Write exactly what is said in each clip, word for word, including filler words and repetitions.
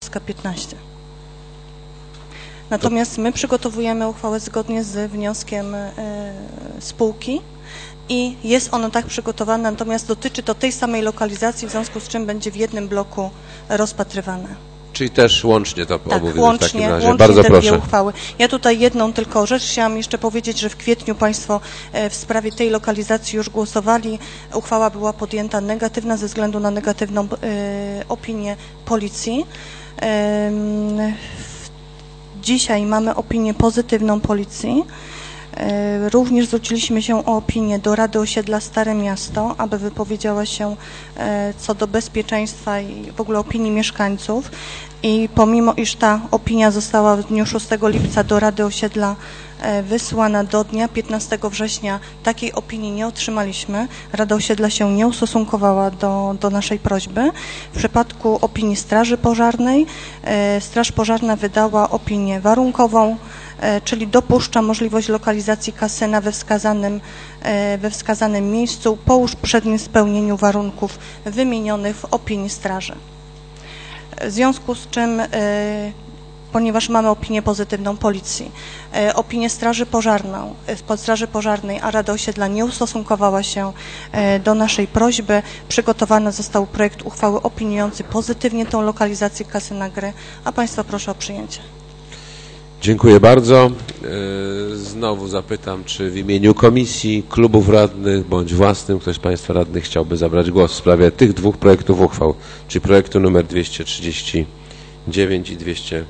Wysocka piętnaście. Natomiast my przygotowujemy uchwałę zgodnie z wnioskiem y, spółki i jest ono tak przygotowane, natomiast dotyczy to tej samej lokalizacji, w związku z czym będzie w jednym bloku rozpatrywane. Czyli też łącznie to tak, obu łącznie, w takim razie. łącznie Bardzo te proszę. dwie uchwały. Ja tutaj jedną tylko rzecz chciałam jeszcze powiedzieć, że w kwietniu Państwo w sprawie tej lokalizacji już głosowali. Uchwała była podjęta negatywna ze względu na negatywną y, opinię policji. Y, dzisiaj mamy opinię pozytywną policji. Również zwróciliśmy się o opinię do Rady Osiedla Stare Miasto, aby wypowiedziała się co do bezpieczeństwa i w ogóle opinii mieszkańców. I pomimo, iż ta opinia została w dniu szóstego lipca do Rady Osiedla wysłana do dnia piętnastego września, takiej opinii nie otrzymaliśmy. Rada Osiedla się nie ustosunkowała do, do naszej prośby. W przypadku opinii Straży Pożarnej, Straż Pożarna wydała opinię warunkową, czyli dopuszcza możliwość lokalizacji kasyna we wskazanym, we wskazanym miejscu po uprzednim spełnieniu warunków wymienionych w opinii straży. W związku z czym, ponieważ mamy opinię pozytywną policji, opinię Straży Pożarną, pod Straży Pożarnej, a Rada Osiedla nie ustosunkowała się do naszej prośby, przygotowany został projekt uchwały opiniujący pozytywnie tą lokalizację kasyna gry, a Państwa proszę o przyjęcie. Dziękuję bardzo. Znowu zapytam, czy w imieniu komisji, klubów radnych bądź własnym ktoś z Państwa radnych chciałby zabrać głos w sprawie tych dwóch projektów uchwał, czyli projektu numer dwieście trzydzieści dziewięć i dwieście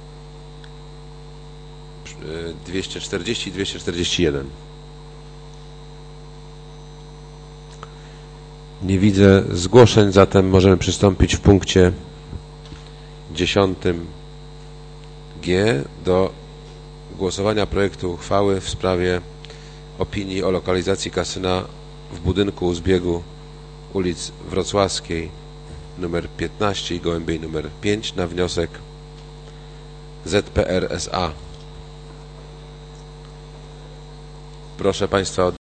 czterdzieści i dwieście czterdzieści jeden. Nie widzę zgłoszeń, zatem możemy przystąpić w punkcie dziesiątym G do głosowania projektu uchwały w sprawie opinii o lokalizacji kasyna w budynku u zbiegu ulic Wrocławskiej numer piętnaście i Gołębiej numer pięć na wniosek Z P R S A. Proszę Państwa o